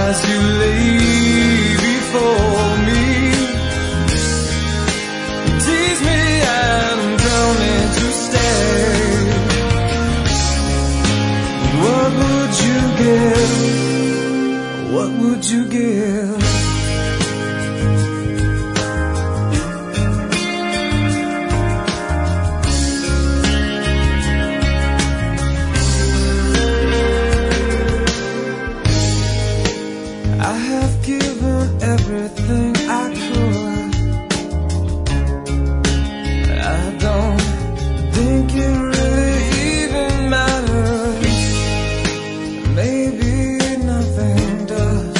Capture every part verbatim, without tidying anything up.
as you lay before me. You tease me and tell me to stay. What would you give? What would you give? I have given everything I could. I don't think it really even matters. Maybe nothing does.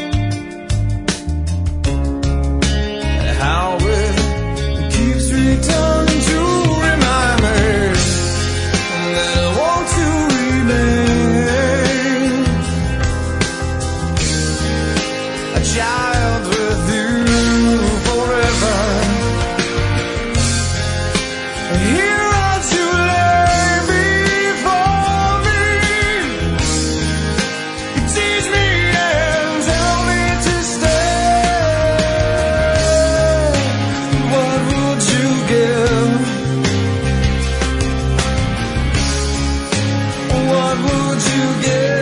How it keeps returning to remind me that I want to remain a child with you forever. Here as you lay before me, you tease me and tell me to stay. What would you give? What would you give?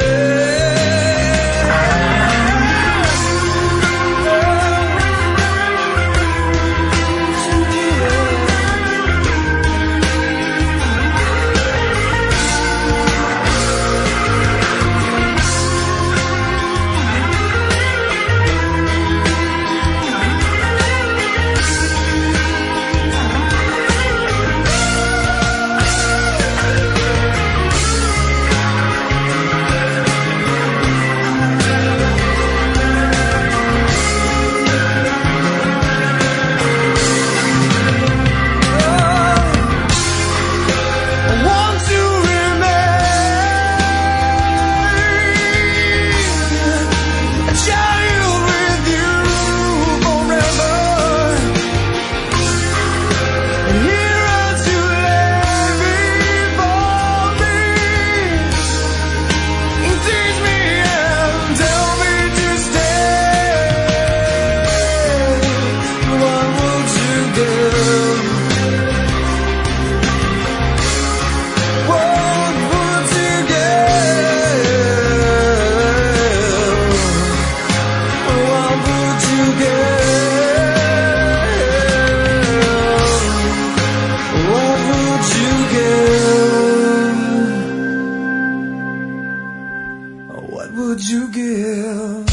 What would you give?